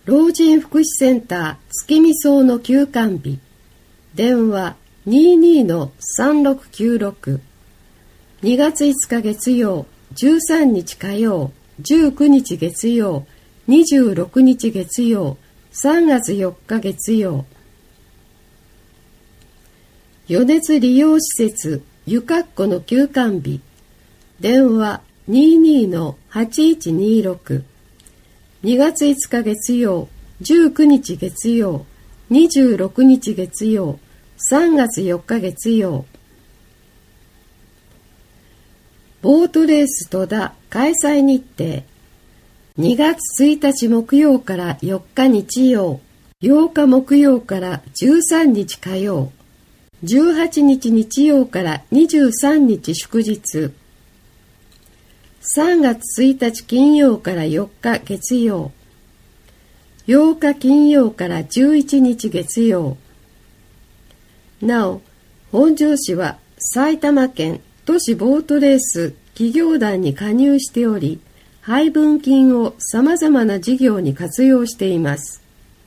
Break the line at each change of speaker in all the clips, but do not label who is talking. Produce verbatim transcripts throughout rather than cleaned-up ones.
老人福祉センター月見荘の休館日、電話 にじゅうにのさんろくきゅうろく、にがついつか月曜、じゅうさんにち火曜、じゅうくにち月曜、にじゅうろくにち月曜、さんがつよっか月曜。余熱利用施設ゆかっこの休館日、電話 にじゅうにのはちいちにろく、にがついつか月曜、じゅうくにち月曜、にじゅうろくにち月曜、さんがつよっか月曜。ボートレース戸田開催日程、にがつついたち木曜からよっか日曜、ようか木曜からじゅうさんにち火曜、じゅうはちにち日曜からにじゅうさんにち祝日、さんがつついたち金曜からよっか月曜、ようか金曜からじゅういちにち月曜。なお、本庄市は埼玉県都市ボートレース企業団に加入しており、配分金をさまざまな事業に活用しています。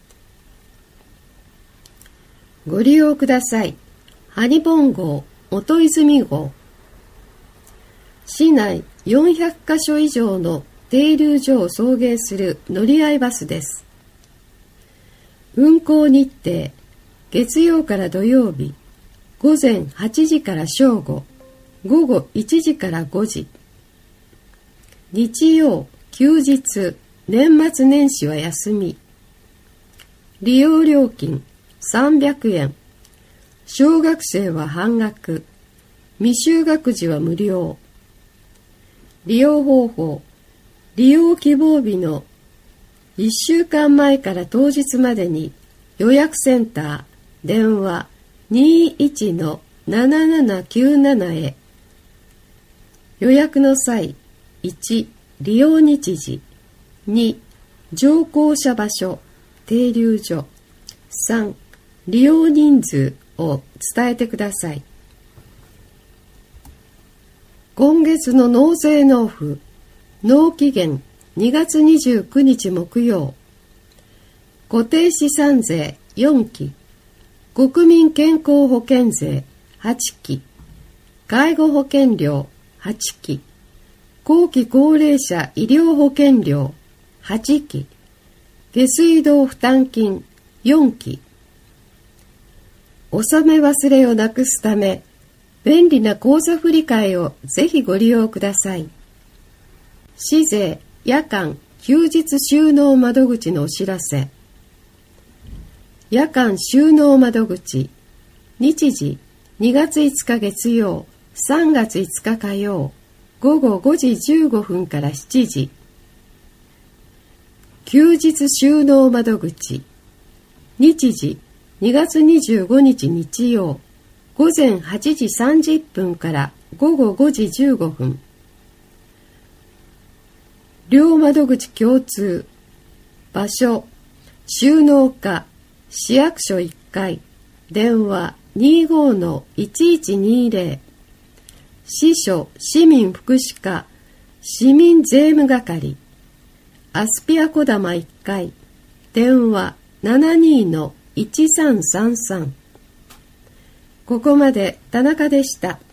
ご利用ください。ハリボン号、元泉号。市内よんひゃくかしょ以上の停留所を送迎する乗り合いバスです。運行日程、月曜から土曜日、ごぜんはちじから正午、ごごいちじからごじ。日曜、休日、年末年始は休み。利用料金さんびゃくえん。小学生は半額。未就学児は無料。利用方法、利用希望日のいっしゅうかんまえから当日までに予約センター、電話 にじゅういちのななななきゅうなな へ。予約の際、いち、利用日時、に、乗降者場所、停留所、さん、利用人数を伝えてください。今月の納税納付、納期限にがつにじゅうくにち木曜、固定資産税よんき、国民健康保険税はちき、介護保険料はちき、後期高齢者医療保険料はちき、下水道負担金よんき。納め忘れをなくすため、便利な口座振替をぜひご利用ください。市税夜間休日収納窓口のお知らせ。夜間収納窓口、日時にがついつか月曜、さんがついつか火曜、ごごごじじゅうごふんからしちじ。休日収納窓口、日時にがつにじゅうごにち日曜、ごぜんはちじさんじゅっぷんからごごごじじゅうごふん。両窓口共通。場所、収納課、市役所いっかい、電話 にじゅうごのいちいちにぜろ。市所市民福祉課、市民税務係、アスピアこだまいっかい、電話 ななじゅうにのいちさんさんさん。ここまで田中でした。